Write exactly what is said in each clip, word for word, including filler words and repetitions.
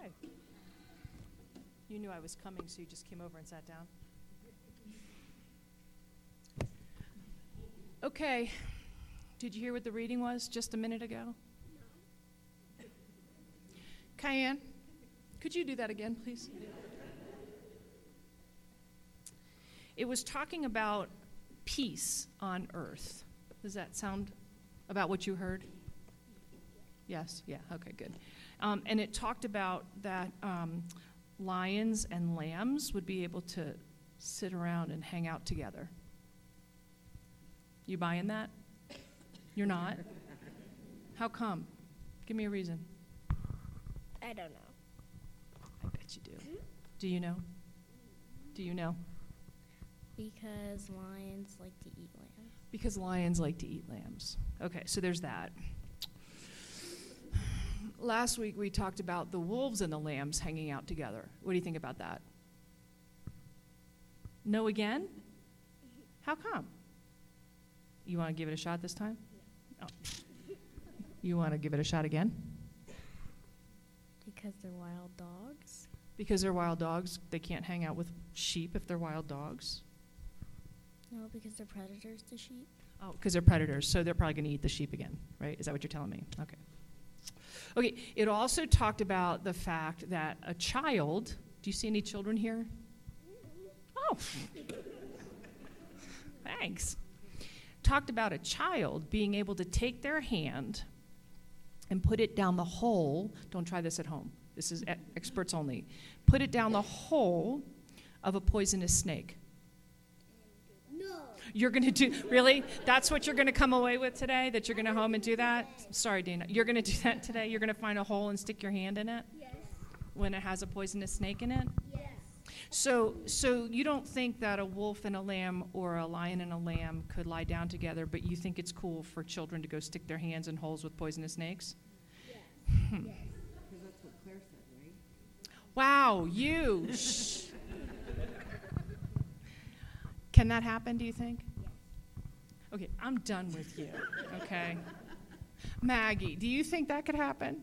Okay. You knew I was coming, so you just came over and sat down. Okay. Did you hear what the reading was just a minute ago? No. Cayenne, could you do that again, please? It was talking about peace on earth. Does that sound about what you heard? Yes? Yeah, okay, good. Um, and it talked about that um, lions and lambs would be able to sit around and hang out together. You buying that? You're not? How come? Give me a reason. I don't know. I bet you do. Do you know? Do you know? Because lions like to eat lambs. Because lions like to eat lambs. Okay, so there's that. Last week we talked about the wolves and the lambs hanging out together. What do you think about that? No again? How come? You want to give it a shot this time? Oh. You want to give it a shot again? Because they're wild dogs. Because they're wild dogs, they can't hang out with sheep if they're wild dogs? No, because they're predators to sheep. Oh, because they're predators, so they're probably going to eat the sheep again, right? Is that what you're telling me? Okay. Okay, it also talked about the fact that a child, do you see any children here? Oh, thanks. Talked about a child being able to take their hand and put it down the hole. Don't try this at home. This is e- experts only. Put it down the hole of a poisonous snake. No. You're going to do, really? That's what you're going to come away with today? That you're going to home and do that? Sorry, Dana. You're going to do that today? You're going to find a hole and stick your hand in it? Yes. When it has a poisonous snake in it? Yes. So so you don't think that a wolf and a lamb or a lion and a lamb could lie down together, but you think it's cool for children to go stick their hands in holes with poisonous snakes? Yes. Hmm. Yes. Because that's what Claire said, right? Wow, you. Shh. Can that happen, do you think? Yes. Okay, I'm done with you, okay? Maggie, do you think that could happen?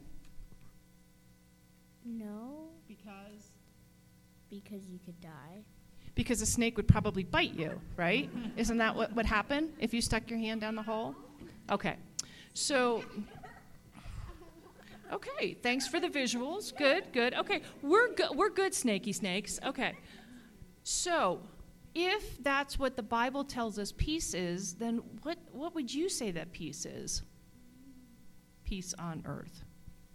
No, Because? because you could die. Because a snake would probably bite you, right? Isn't that what would happen if you stuck your hand down the hole? Okay. So, okay, thanks for the visuals. Good, good. Okay, we're good, we're good, snaky snakes. Okay. So, if that's what the Bible tells us peace is, then what, what would you say that peace is? Peace on earth.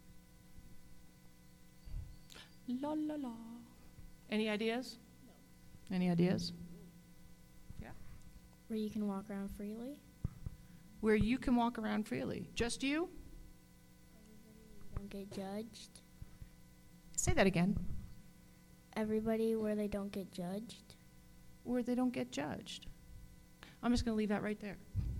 La, la, la. Any ideas? No. Any ideas? Yeah. Where you can walk around freely. Where you can walk around freely. Just you? Don't get judged. Say that again. Everybody where they don't get judged. Where they don't get judged. I'm just going to leave that right there.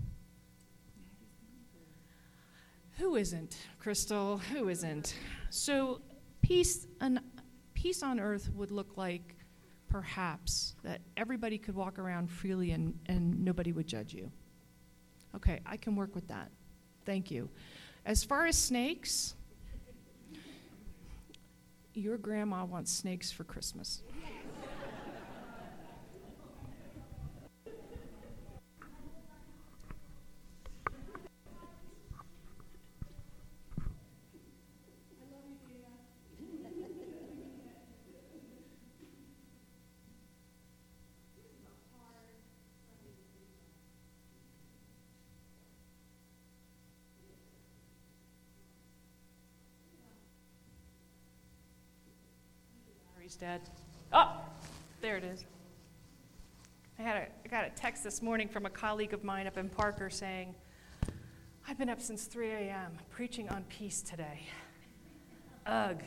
Who isn't, Crystal? Who isn't? So peace, an, peace on earth would look like perhaps that everybody could walk around freely and, and nobody would judge you. Okay, I can work with that. Thank you. As far as snakes, your grandma wants snakes for Christmas. He's dead. Oh, there it is. I had a, I got a text this morning from a colleague of mine up in Parker saying, I've been up since three a.m. preaching on peace today. Ugh.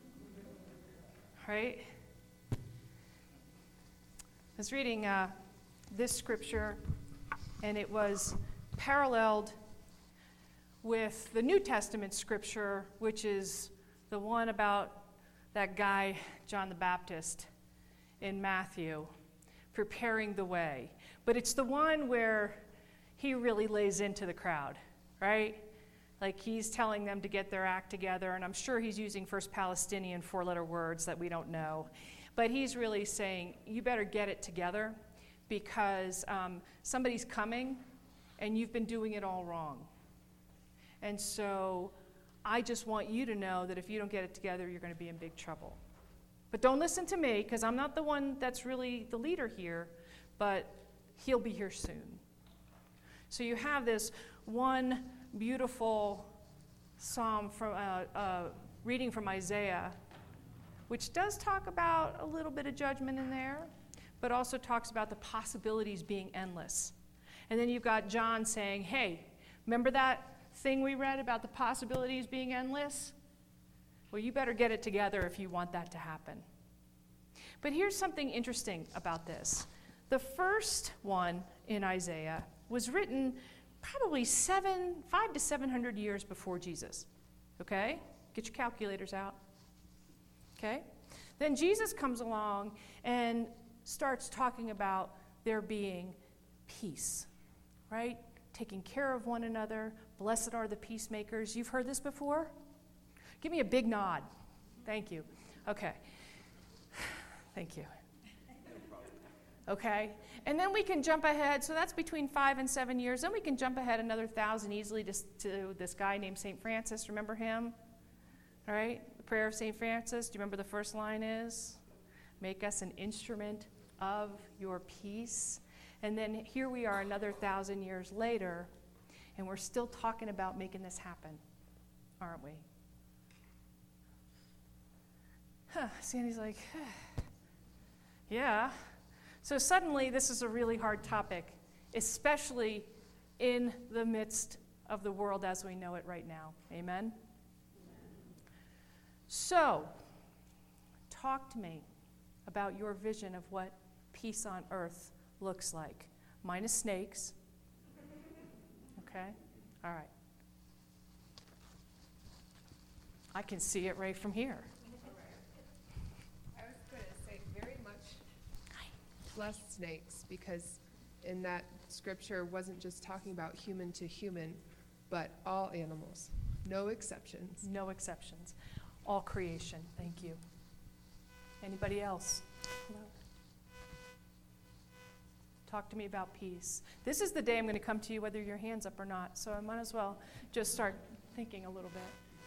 Right? I was reading uh, this scripture, and it was paralleled with the New Testament scripture, which is the one about that guy, John the Baptist, in Matthew, preparing the way. But it's the one where he really lays into the crowd, right? Like he's telling them to get their act together, and I'm sure he's using First Palestinian four-letter words that we don't know. But he's really saying, you better get it together because um, somebody's coming and you've been doing it all wrong. And so I just want you to know that if you don't get it together, you're going to be in big trouble. But don't listen to me because I'm not the one that's really the leader here, but he'll be here soon. So you have this one beautiful psalm from uh, uh, reading from Isaiah, which does talk about a little bit of judgment in there, but also talks about the possibilities being endless. And then you've got John saying, hey, remember that thing we read about the possibilities being endless? Well, you better get it together if you want that to happen. But here's something interesting about this. The first one in Isaiah was written probably seven, five to seven hundred years before Jesus. Okay? Get your calculators out. Okay? Then Jesus comes along and starts talking about there being peace, right? Taking care of one another. Blessed are the peacemakers. You've heard this before? Give me a big nod. Thank you. Okay. Thank you. Okay? And then we can jump ahead. So that's between five and seven years. Then we can jump ahead another thousand easily to, to this guy named Saint Francis. Remember him? All right? The prayer of Saint Francis. Do you remember the first line is? Make us an instrument of your peace. And then here we are another thousand years later, and we're still talking about making this happen, aren't we? Huh. Sandy's like, huh. Yeah. So suddenly this is a really hard topic, especially in the midst of the world as we know it right now. Amen? So, talk to me about your vision of what peace on earth looks like. Minus snakes. Okay? All right. I can see it right from here. I was going to say very much less snakes, because in that scripture wasn't just talking about human to human, but all animals. No exceptions. No exceptions. All creation. Thank you. Anybody else? Hello. Talk to me about peace. This is the day I'm going to come to you whether your hand's up or not, so I might as well just start thinking a little bit.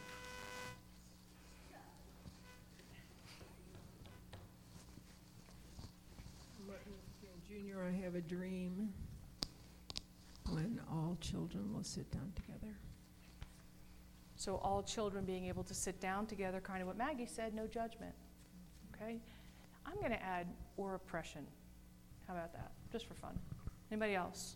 Martin Luther King Junior, I have a dream when all children will sit down together. So all children being able to sit down together, kind of what Maggie said, no judgment. Okay? I'm going to add or oppression. How about that? Just for fun. Anybody else?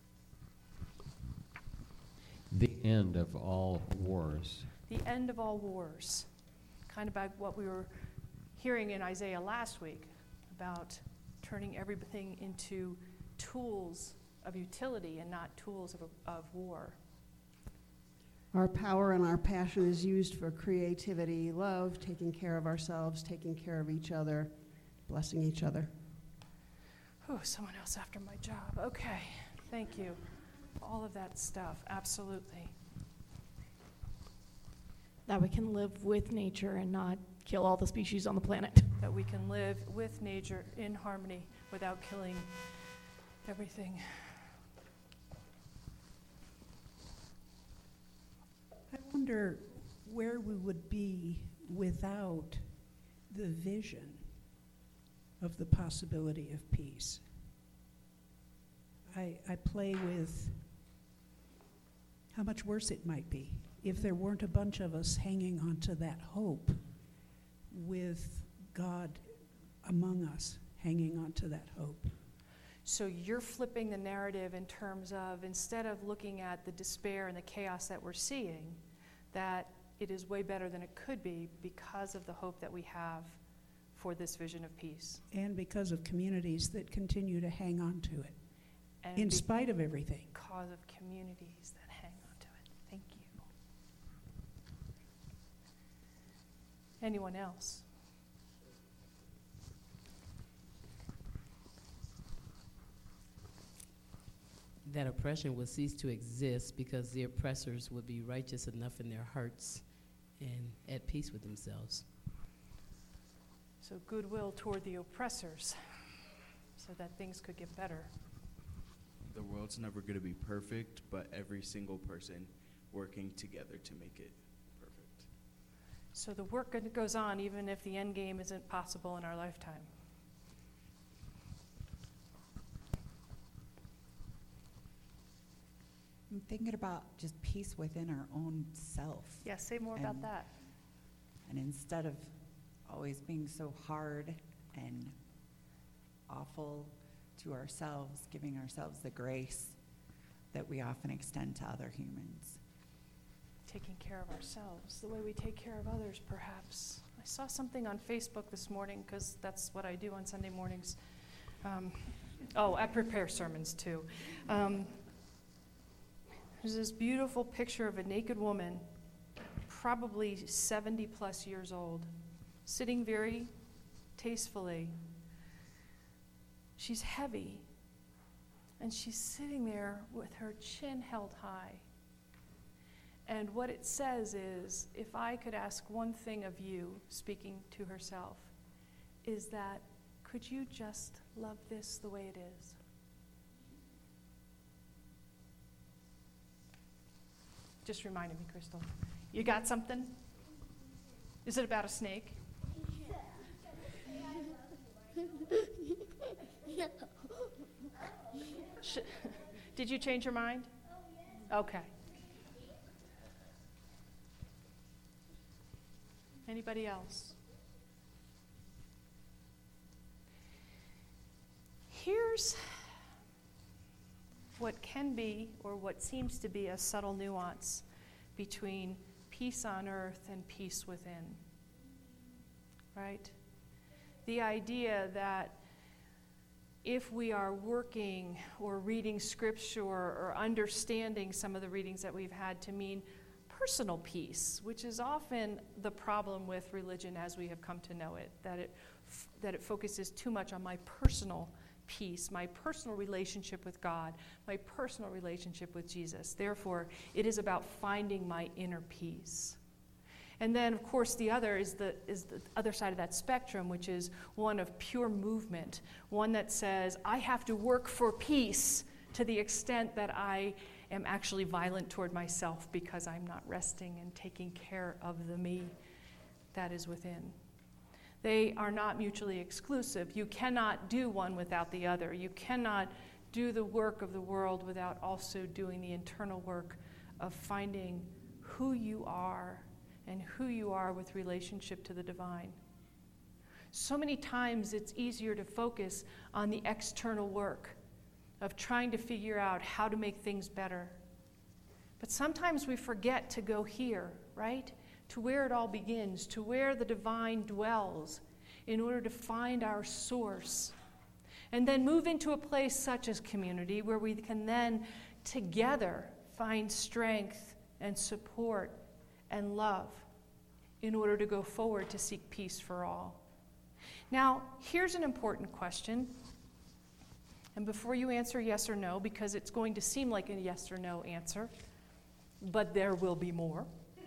The end of all wars. The end of all wars. Kind of like what we were hearing in Isaiah last week about turning everything into tools of utility and not tools of, of war. Our power and our passion is used for creativity, love, taking care of ourselves, taking care of each other, blessing each other. Oh, someone else after my job. Okay, thank you. All of that stuff, absolutely. That we can live with nature and not kill all the species on the planet. That we can live with nature in harmony without killing everything. I wonder where we would be without the vision of the possibility of peace. I, I play with how much worse it might be if there weren't a bunch of us hanging on to that hope with God among us, hanging on to that hope. So you're flipping the narrative in terms of, instead of looking at the despair and the chaos that we're seeing, that it is way better than it could be because of the hope that we have for this vision of peace. And because of communities that continue to hang on to it, And in spite of everything. Because of communities that hang on to it. Thank you. Anyone else? that oppression will cease to exist because the oppressors would be righteous enough in their hearts and at peace with themselves. So goodwill toward the oppressors so that things could get better. The world's never going to be perfect, but every single person working together to make it perfect. So the work that goes on even if the end game isn't possible in our lifetime. I'm thinking about just peace within our own self. Yeah, say more about And- that. And instead of always being so hard and awful to ourselves, giving ourselves the grace that we often extend to other humans. Taking care of ourselves, the way we take care of others, perhaps. I saw something on Facebook this morning, because that's what I do on Sunday mornings. Um, oh, I prepare sermons, too. Um, there's this beautiful picture of a naked woman, probably seventy-plus years old, sitting very tastefully. She's heavy, and she's sitting there with her chin held high. And what it says is, if I could ask one thing of you, speaking to herself, is that, could you just love this the way it is? Just reminded me, Crystal. You got something? Is it about a snake? Sh- Did you change your mind? Okay. Anybody else? Here's what can be, or what seems to be, a subtle nuance between peace on earth and peace within. Right? The idea that if we are working or reading scripture or understanding some of the readings that we've had to mean personal peace, which is often the problem with religion as we have come to know it, that it f- that it focuses too much on my personal peace, my personal relationship with God, my personal relationship with Jesus. Therefore, it is about finding my inner peace. And then, of course, the other is the is the other side of that spectrum, which is one of pure movement, one that says, I have to work for peace to the extent that I am actually violent toward myself because I'm not resting and taking care of the me that is within. They are not mutually exclusive. You cannot do one without the other. You cannot do the work of the world without also doing the internal work of finding who you are and who you are with relationship to the divine. So many times it's easier to focus on the external work of trying to figure out how to make things better. But sometimes we forget to go here, right? To where it all begins, to where the divine dwells, in order to find our source. And then move into a place such as community, where we can then together find strength and support and love in order to go forward to seek peace for all. Now, here's an important question. And before you answer yes or no, because it's going to seem like a yes or no answer, but there will be more.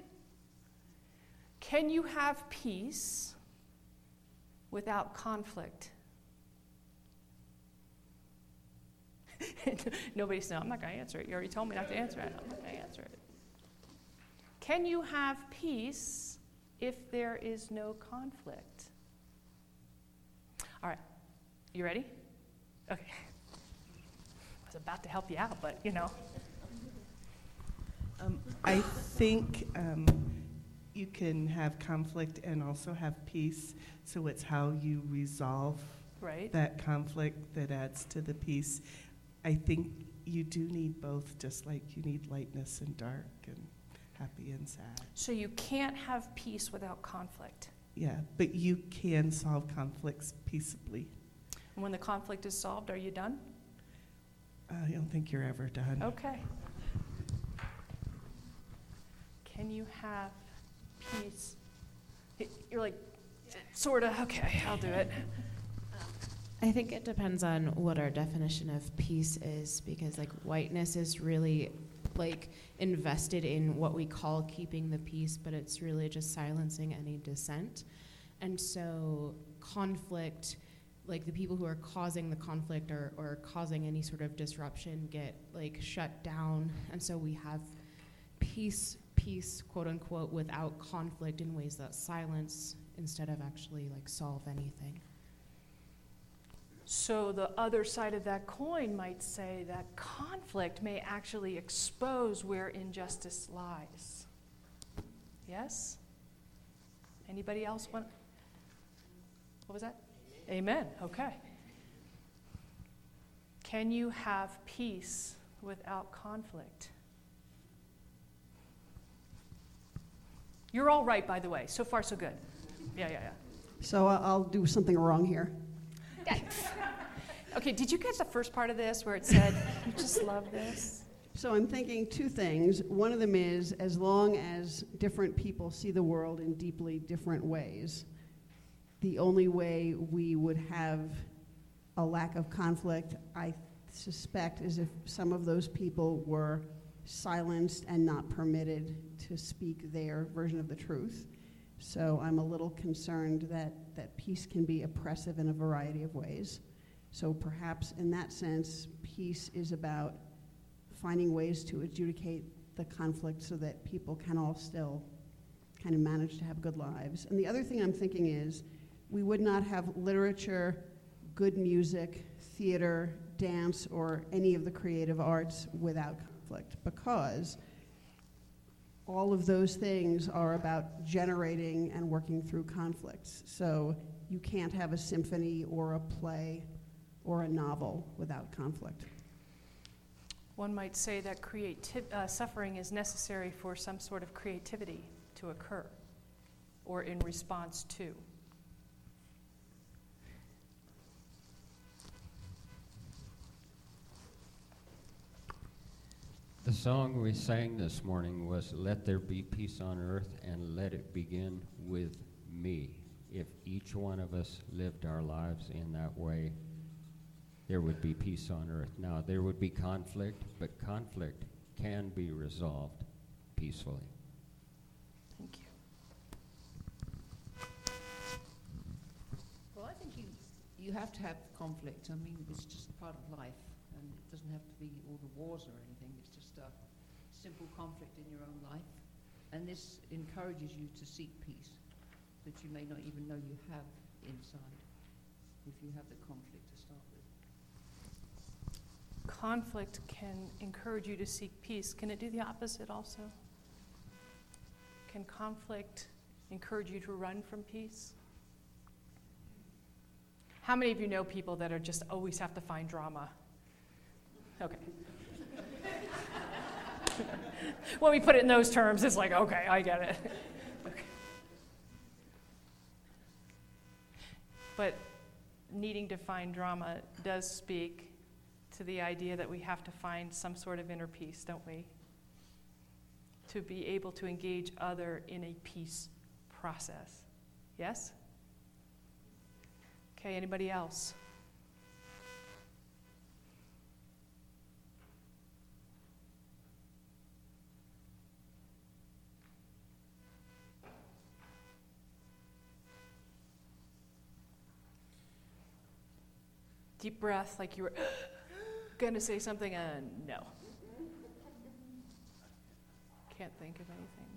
Can you have peace without conflict? Nobody said, I'm not going to answer it. You already told me not to answer it. I'm not going to answer it. Can you have peace if there is no conflict? All right. You ready? Okay. I was about to help you out, but, you know. Um, I think um, you can have conflict and also have peace, so it's how you resolve right. that conflict that adds to the peace. I think you do need both, just like you need lightness and dark and happy and sad. So you can't have peace without conflict. Yeah, but you can solve conflicts peaceably. And when the conflict is solved, are you done? I don't think you're ever done. Okay. Can you have peace? You're like, sort of, okay, I'll do it. I think it depends on what our definition of peace is, because like whiteness is really like invested in what we call keeping the peace, but it's really just silencing any dissent. And so conflict, like the people who are causing the conflict or, or causing any sort of disruption get like shut down. And so we have peace, peace, quote unquote, without conflict in ways that silence instead of actually like solve anything. So the other side of that coin might say that conflict may actually expose where injustice lies. Yes? Anybody else want? What was that? Amen. Amen. Okay. Can you have peace without conflict? You're all right, by the way. So far, so good. Yeah, yeah, yeah. So I- I'll do something wrong here. Okay, did you catch the first part of this where it said, you just love this? So I'm thinking two things. One of them is, as long as different people see the world in deeply different ways, the only way we would have a lack of conflict, I suspect, is if some of those people were silenced and not permitted to speak their version of the truth. So I'm a little concerned that, that peace can be oppressive in a variety of ways. So perhaps in that sense, peace is about finding ways to adjudicate the conflict so that people can all still kind of manage to have good lives. And the other thing I'm thinking is, we would not have literature, good music, theater, dance, or any of the creative arts without conflict, because all of those things are about generating and working through conflicts. So you can't have a symphony or a play or a novel without conflict. One might say that creativ- uh, suffering is necessary for some sort of creativity to occur, or in response to. The song we sang this morning was "Let There Be Peace on Earth and Let It Begin with Me." If each one of us lived our lives in that way, there would be peace on earth. Now, there would be conflict, but conflict can be resolved peacefully. Thank you. Well, I think you, you have to have conflict. I mean, it's just part of life, and it doesn't have to be all the wars or anything. It's just a simple conflict in your own life. And this encourages you to seek peace that you may not even know you have inside if you have the conflict to start with. Conflict can encourage you to seek peace. Can it do the opposite also? Can conflict encourage you to run from peace? How many of you know people that are just always have to find drama? Okay. When we put it in those terms, it's like, okay, I get it. Okay. But needing to find drama does speak to the idea that we have to find some sort of inner peace, don't we? To be able to engage other in a peace process. Yes? Okay, anybody else? Deep breath, like you were going to say something, and uh, no. Can't think of anything.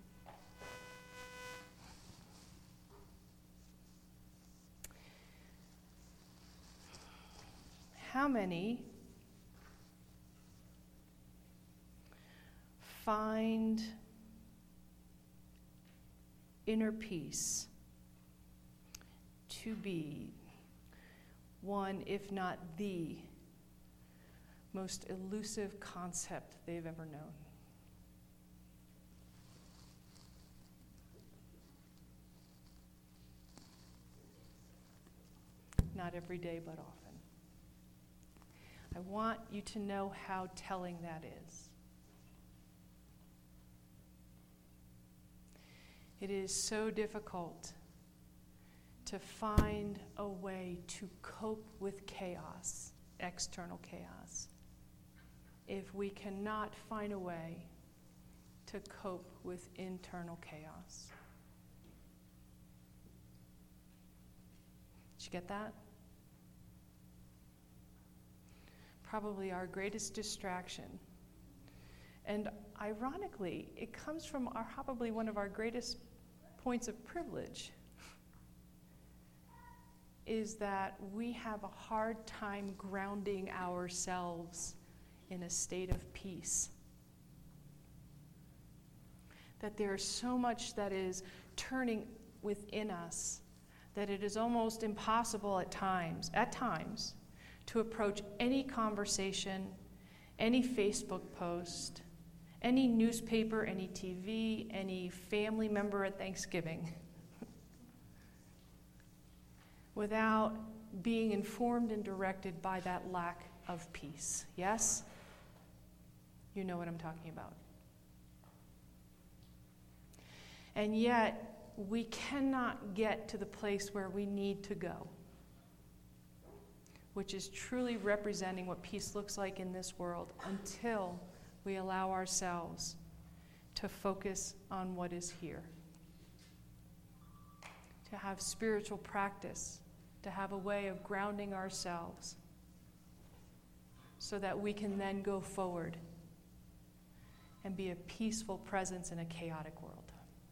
How many find inner peace to be one, if not the most elusive concept they've ever known? Not every day, but often. I want you to know how telling that is. It is so difficult to find a way to cope with chaos, external chaos, if we cannot find a way to cope with internal chaos. Did you get that? Probably our greatest distraction. And ironically, it comes from our, probably one of our greatest points of privilege, is that we have a hard time grounding ourselves in a state of peace. That there is so much that is turning within us that it is almost impossible at times, at times, to approach any conversation, any Facebook post, any newspaper, any T V, any family member at Thanksgiving, without being informed and directed by that lack of peace. Yes? You know what I'm talking about. And yet, we cannot get to the place where we need to go, which is truly representing what peace looks like in this world, until we allow ourselves to focus on what is here. To have spiritual practice, to have a way of grounding ourselves so that we can then go forward and be a peaceful presence in a chaotic world.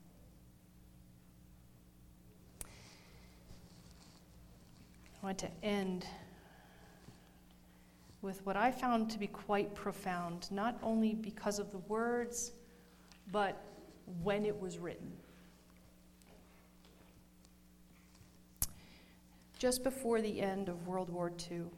I want to end with what I found to be quite profound, not only because of the words, but when it was written. Just before the end of World War Two,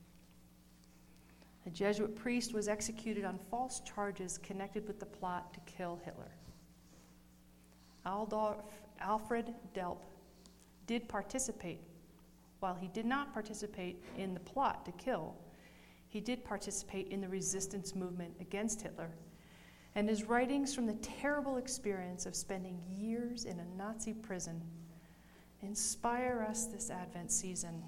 a Jesuit priest was executed on false charges connected with the plot to kill Hitler. Aldorf, Alfred Delp did participate. While he did not participate in the plot to kill, he did participate in the resistance movement against Hitler. And his writings from the terrible experience of spending years in a Nazi prison inspire us this Advent season.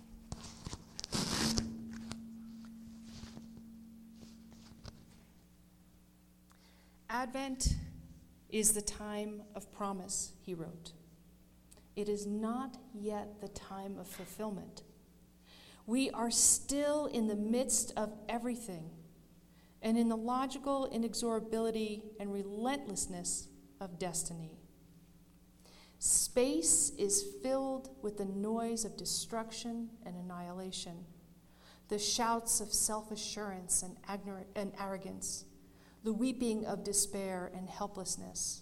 Advent is the time of promise, he wrote. It is not yet the time of fulfillment. We are still in the midst of everything, and in the logical inexorability and relentlessness of destiny. Space is filled with the noise of destruction and annihilation, the shouts of self-assurance and, agnor- and arrogance, the weeping of despair and helplessness.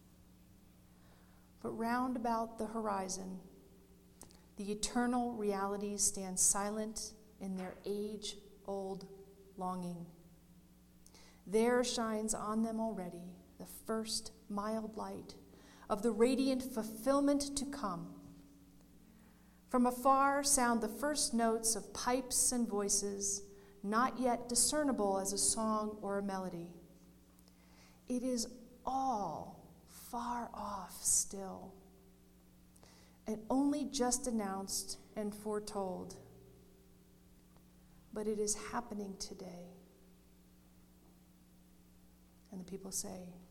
But round about the horizon, the eternal realities stand silent in their age-old longing. There shines on them already the first mild light of the radiant fulfillment to come. From afar sound the first notes of pipes and voices, not yet discernible as a song or a melody. It is all far off still, and only just announced and foretold. But it is happening today. And the people say,